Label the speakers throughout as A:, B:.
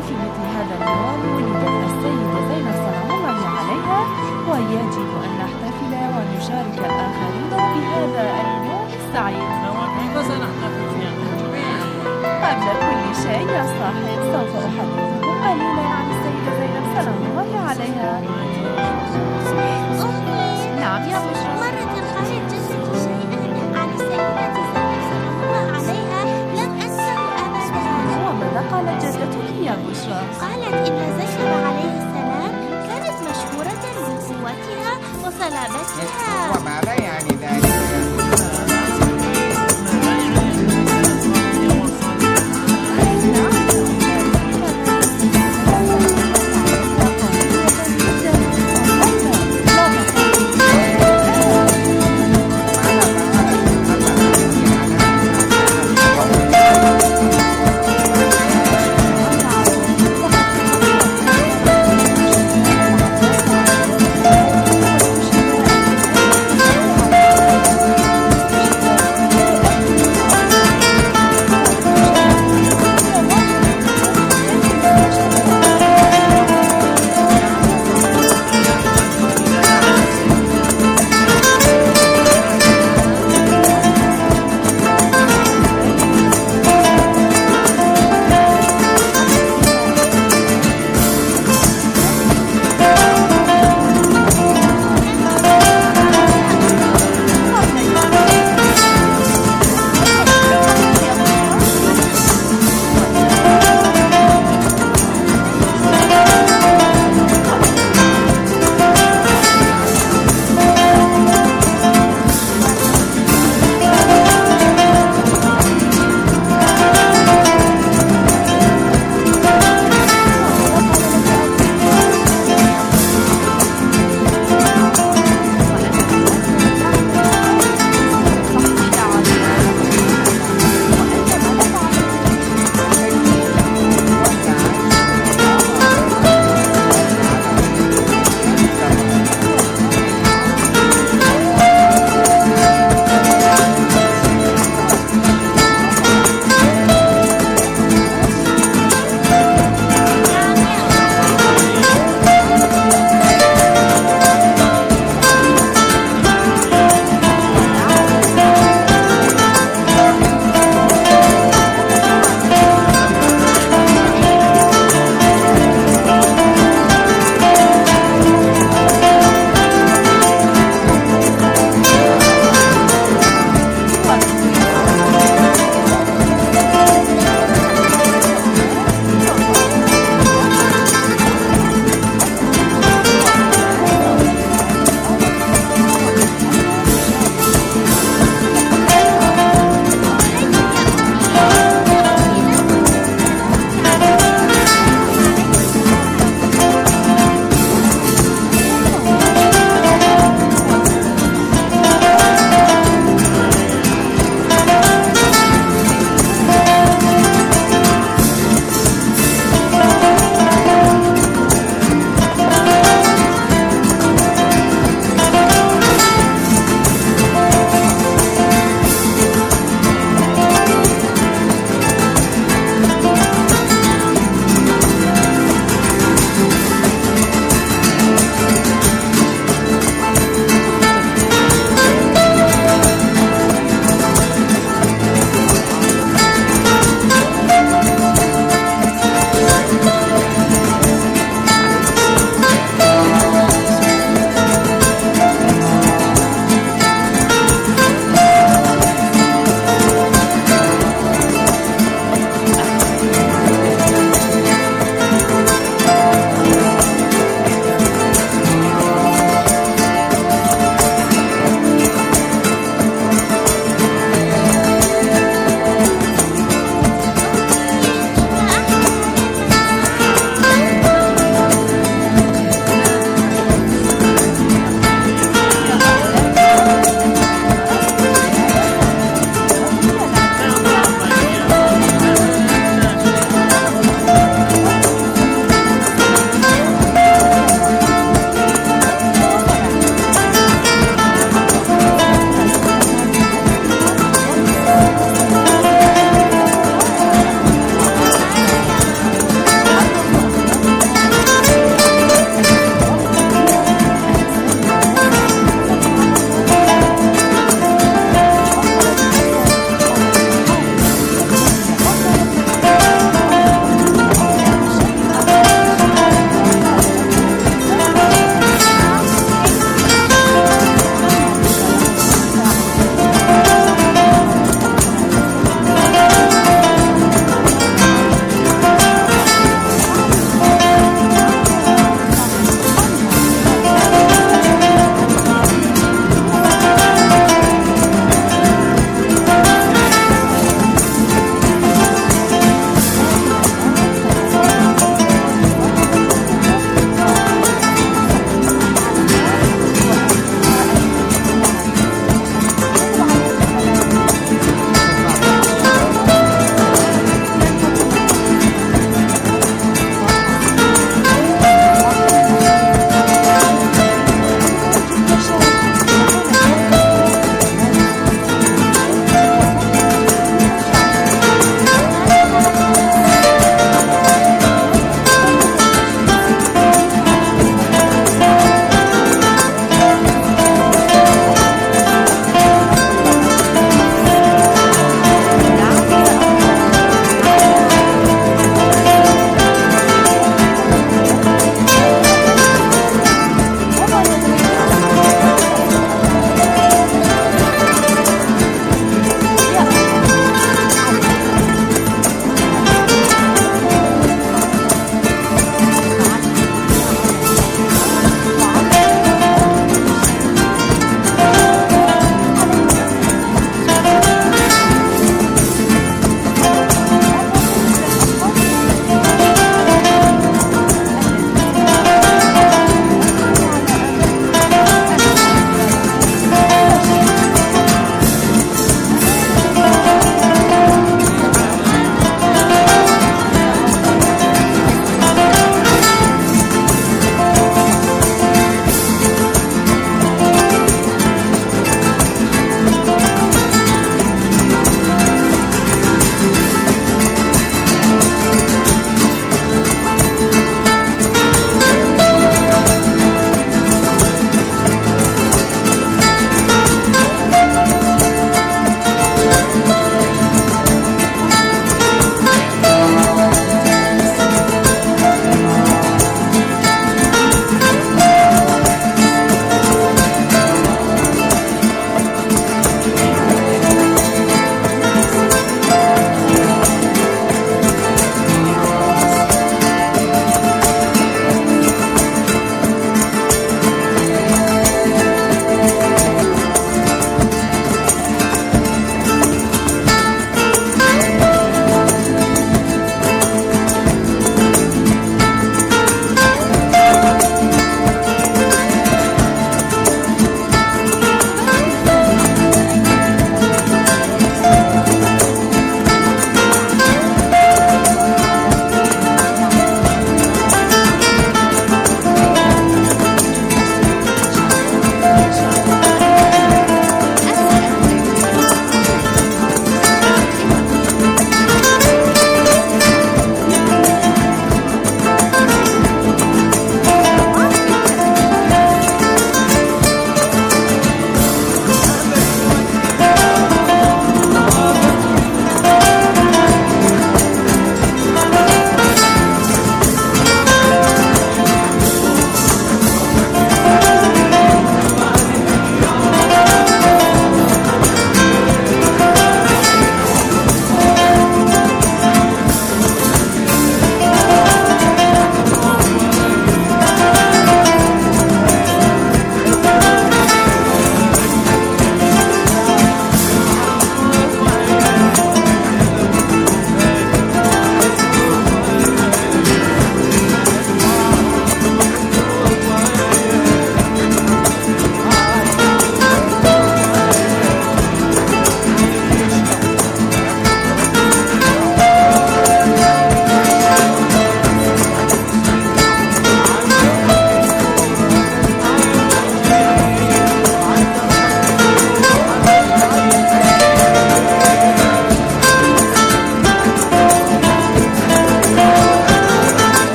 A: في مثل هذا اليوم ولدت السيدة زينب سلام الله عليها، ويجب أن نحتفل ونشارك الآخرين بهذا اليوم السعيد. قبل كل شيء يا صاحب سوف أحدثكم قليلا عن السيدة زينب سلام الله عليها. نعم يا بشرى.
B: مرة قالت جدتي شيئا عن السيدة زينب سلام الله عليها لم أنسه أبدا.
A: وماذا قالت جدتك يا بشرى؟
B: قالت إن زينب عليه السلام كانت مشهورة بقوتها وصلابتها.
C: وماذا يعني ذلك؟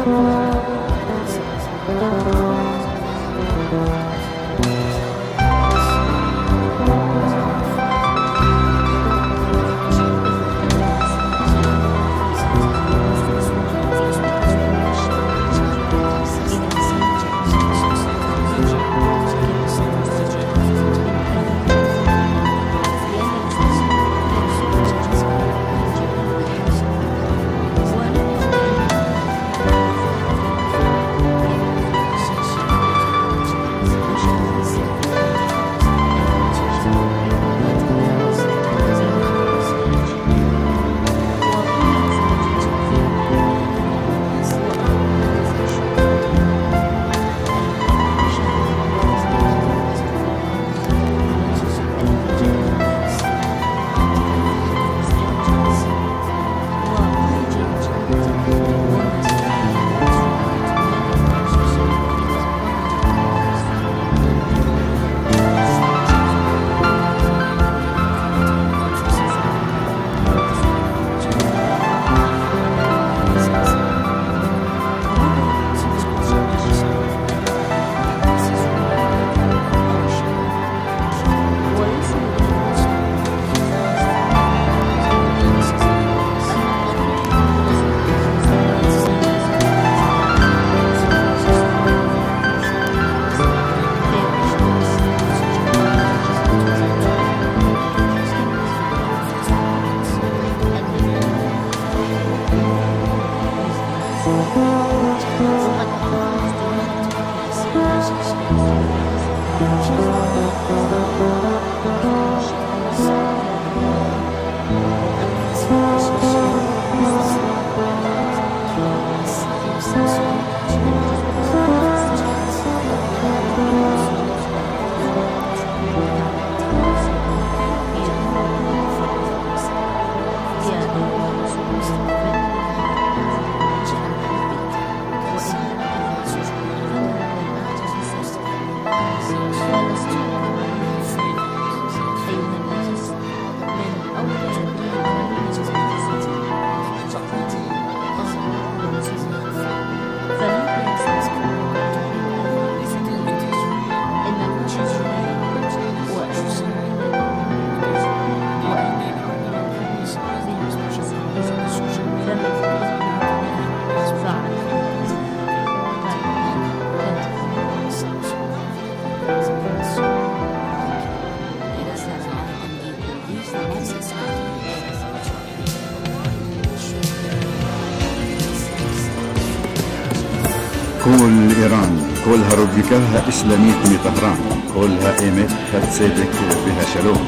C: كل إيران كلها ربكها إسلاميت من طهران كلها إيمت هتصدق بها شلوم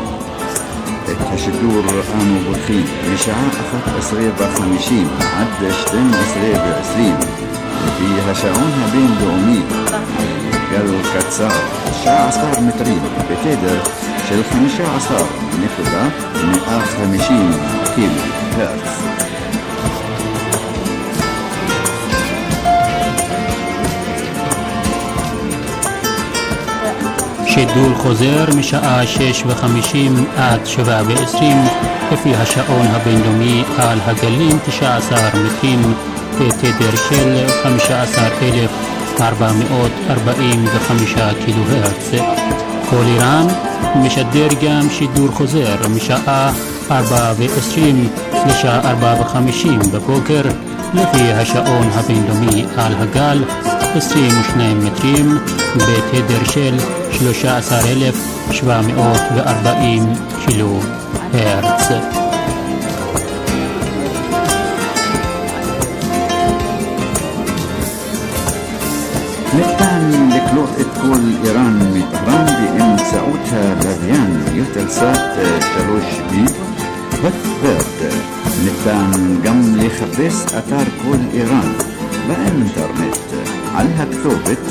C: التشدور آمو برخين مشاع أخت أسرية بخمشين عد شتين أسرية بعسرين فيها شعونها بين دومين قال كتسار شاع عصار مترين بتقدر شل 15 نفذة 150 كيلو هرتز.
D: שידור חוזר משעה 6:50 עד 7:20 לפי השעון הבינלאומי על הגלים 19 מטרים בתדר של 15,445 קילו הרץ. כל איראן משדר גם שידור חוזר משעה 4:20 לשעה 4:50 בבוקר לפי השעון הבינלאומי על הגל 22 מטרים בתדר של 13,740 קילו הרץ.
C: ניתן לקלוט את כל איראן מטהרן באמצעות הלוויין יוטלסאט 3B ות'וורד. ניתן גם לחפש אתר כל איראן באינטרנט על הכתובת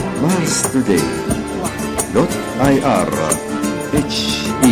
C: parstoday.ir/he.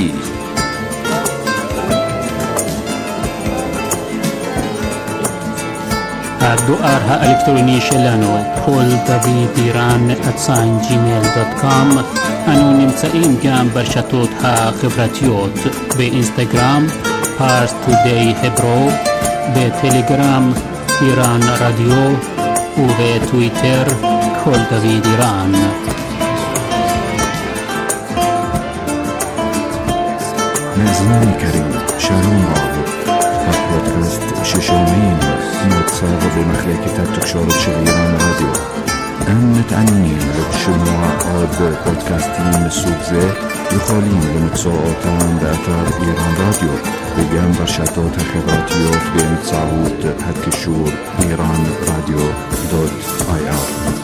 D: הדואר האלקטרוני שלנו כל דוד איראן @gmail.com. אנו נמצאים גם ברשתות החברתיות באינסטגרם parstoday hebro, בטלגרם איראן רדיו, ובטוויטר כל דוד איראן.
E: מאזיני יקרים, שלום רב. הפודקאסט ששומעים נוצר במחלקת התקשורת של איראן רדיו. אם מתעניינים לשמוע עוד פודקאסטים מסוג זה, יכולים למצוא אותם באתר איראן רדיו וגם ברשתות החברתיות באמצעות הקישור iranradio.ir.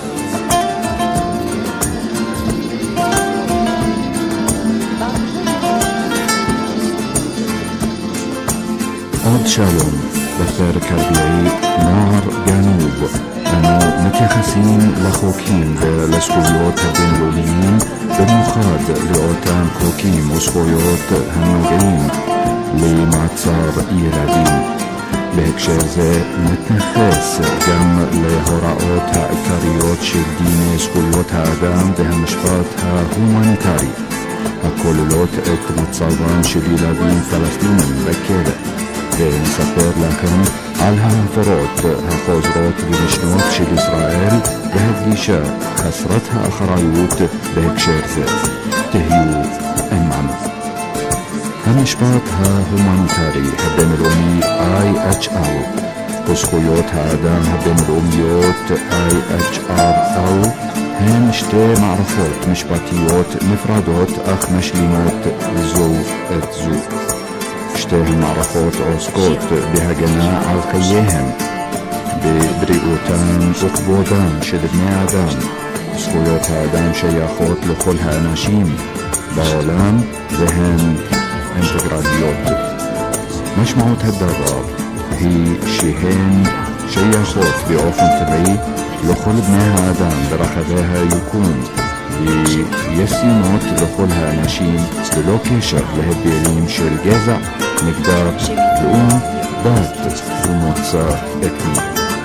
E: עוד שלום, בפרק הרביעי נוער גנוב. אנו מתייחסים לחוקים ולזכויות הבינלאומיים, במיוחד לאותם חוקים וזכויות הנוגעים למעצר ילדים. בהקשר זה נתייחס גם להוראות העיקריות של דיני זכויות האדם והמשפט ההומניטרי, הכוללות את מצבם של ילדים פלסטינים בכלא. ונספר לכם על ההפרות החוזרות ונשנות של ישראל והגישה חסרת האחריות בהקשר זה. תהיו עמנו. המשפט ההומניטרי הבינלאומי IHR וזכויות האדם הבינלאומיות IHRL הן שתי מערכות משפטיות נפרדות אך משלימות זו את זו. שתי המערכות עוסקות בהגנה על חייהם, בבריאותם וכבודם של בני אדם. זכויות האדם שייכות לכל האנשים בעולם והן אינטגרליות. משמעות הדבר היא שהן שייכות באופן טבעי לכל בני האדם ברחבי היקום וישימות לכל האנשים ללא קשר להבדלים של גזע, מגדר, לאום, דת ומוצא אתני.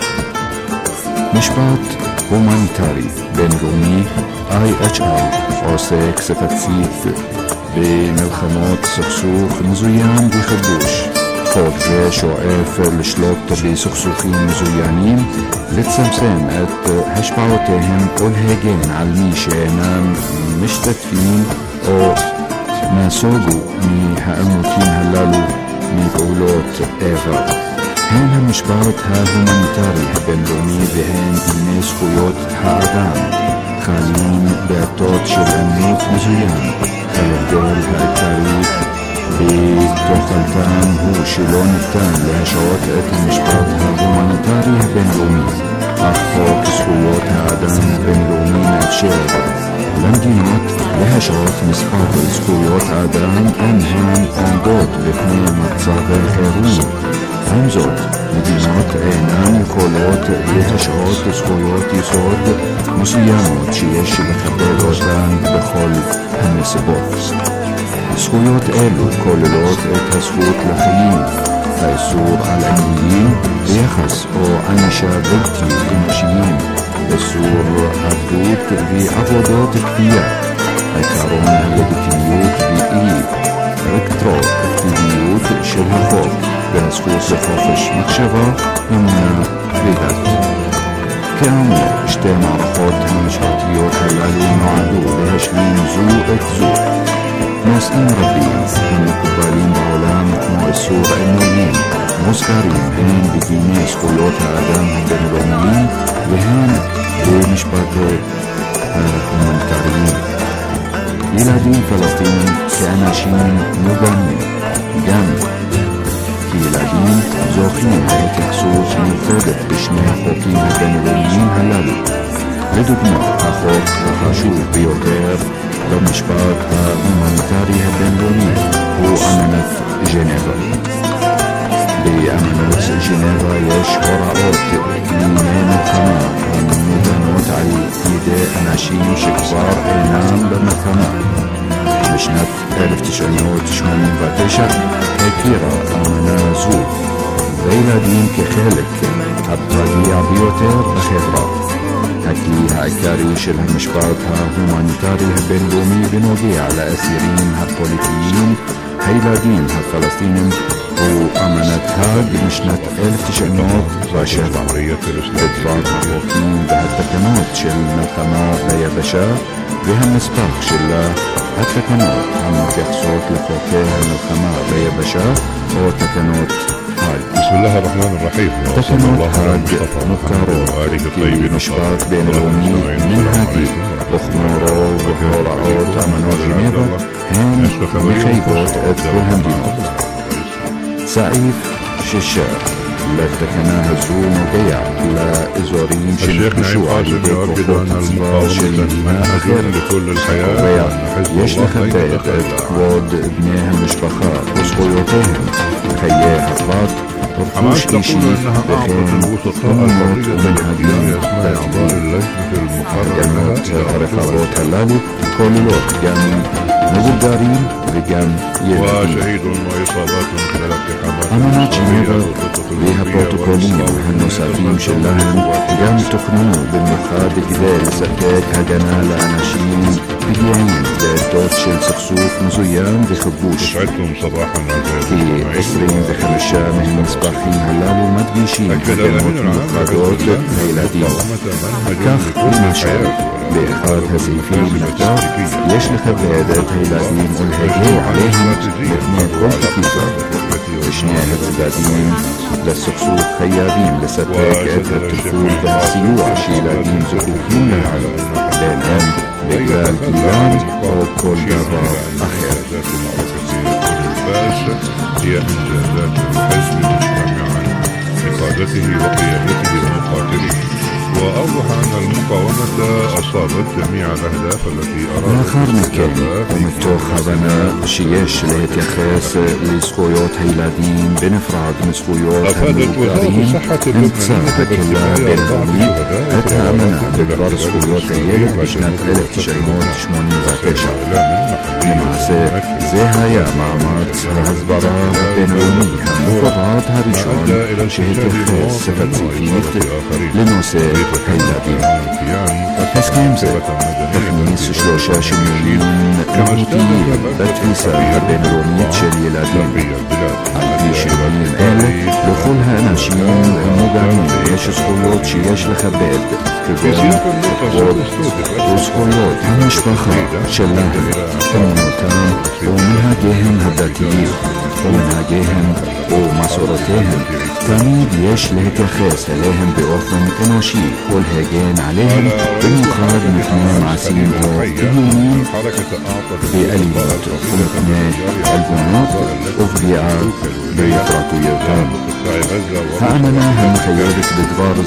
E: משפט הומניטרי בינלאומי IHR עוסק ספציפית במלחמות סכסוך מזוין וכיבוש. חוק זה שואף לשלוט בסכסוכים מזוינים, לצמצם את השפעותיהם ולהגן על מי שאינם משתתפים או נסוגו מהעימותים הללו מפעולות איבה. הן המשפט ההומניטרי הבינלאומי והן דיני זכויות האדם חלים בעתות של עימות מזוין. ההבדל העיקרי בתוכנתם הוא שלא ניתן להשעות את המשפט ההומניטרי הבינלאומי, אך חוק זכויות האדם הבינלאומי מאפשר למדינות להשעות מספר זכויות האדם אם הן עומדות בפני מצבי חירום. עם זאת, מדינות אינן יכולות להשעות זכויות יסוד מסוימות שיש לכבד אותן בכל הנסיבות. זכויות אלו כוללות את הזכות לחיים, האיסור על עינויים ויחס או ענישה בלתי אנושיים, איסור עבדות ועבודות כפייה, עקרון הלגיטימיות ואי רטרואקטיביות של החוק, והזכות לחופש מחשבה, אמונה ודת. כאמור, שתי מערכות המשפטיות הללו נועדו להשלים זו את זו. נושאים רבים המקובלים בעולם כמו איסור עינויים מוזכרים הן בדיני זכויות האדם הבינלאומיים והן במשפטי ההומניטריים. ילדים פלסטינים כאנשים מוגנים, גם כילדים זוכים להתייחסות מיוחדת בשני החוקים הבינלאומיים הללו. לדוגמה, החוק החשוב ביותר במשפט ההומניטרי הבינלאומי הוא אמנת ז'נבה. באמנת ז'נבה יש הוראות לענייני מלחמה המוגנות על ידי אנשים שכבר אינם במלחמה. בשנת 1989 הכירה אמנה זו וילדים כחלק הפגיע ביותר בחברה. הכלי העיקרי של המשפט ההומניטרי הבינלאומי בנוגע לאסירים הפוליטיים, הילדים הפלסטינים,
C: وأمانات هاج مشنة 1907 بدفار حقوقين بهالتكنات شل ملحمة ليبشا بهالمسباق شلا هالتكنات هم متيخصوت لفوكيه الملحمة ليبشا وتكنات هاج.
F: بسم الله الرحمن الرحيم.
C: تكنات هاج مكارو في مشباق بين الرومي من هاجي وخمورو وهورعوت أمانات جنيفا هن مخيبوت ادخلهم دينوت سعيف ششار لتكناها زوم وقيع لإزورين
F: الشيخ نعيم قاسم يؤكد أن المقاومة منهج لكل الحياة وأن حزب
C: يشلخ البيت كواد ابنيهم مشبخات وصغيوتهم خياه حفاظ
F: حماس تقول أنها أعطت الوسطاء الحرية باختيار أسماء أعضاء اللجنة المقررة لها
C: رقابات هلالي كل الوقت قام مبدارين بقام
F: وشهيد وإصابات خلال اقتحامات
C: أمانات جنيفا بها بروتوكولين هالنسافين شلهم قام تقنوا بالمخاد قبال زكاك هجنا لأناشين بقيعين لدوت شل سخصوف مزويان بخبوش
F: يسعدكم صباحا
C: في قصرين بخمشة من مصباحين هلال ومدبيشين هجموت مخادوت هيلادين كاخ المشاعر بإخراج هزيفين بالنقاط يشلخ بيادات هيلادين والهجين عليهم اثنين كل كيفا وشنيا هزبادين للسخصوف خيابين لستاك أدرى تفول بهالسيوع شيلادين زخوفين للعالم لأنهم بقلال كيلان وكل جبار أخير.
F: هي إنجازات الحزب مجتمعا بقادته وقيادته ومقاتله، وأوضح أن المقاومة أصابت جميع الأهداف التي أرادت
C: آخر مكان ومتوخ هذنا شيش لهت يخاس لسخويات هيلادين بنفراد مسخويات
F: أفادت وزارة الصحة اللبنانية
C: كلها بالغميد حتى أمنا بدبار سخويات هيلاد بشنة 1989 لمعسى زيها يا معمات هزبرا بين رومي همفرات هريشون شهد يخاس سفت سيفيت لنوسي هيلادين هسكيم زي تخميس شلوشا شميين كموتيين بتفيسا بين روميت شليلادين عبدي شميين قال لخولها ناشيين المقامين يش سخولوت شيش لخباد تقول وسخولوت همش بخا شلاهن ومنوتان ومنها جيهن هباتيين ومنها جيهن ومسورتهم تميد يش لهك خاص عليهم بأوفن اناشي والهاجين عليهم بالمخاد مثنين معسين ويومين بأليات ومثنين البنات وفريعات بيطرقوا يوتان فأمنا هم خيالك بدفار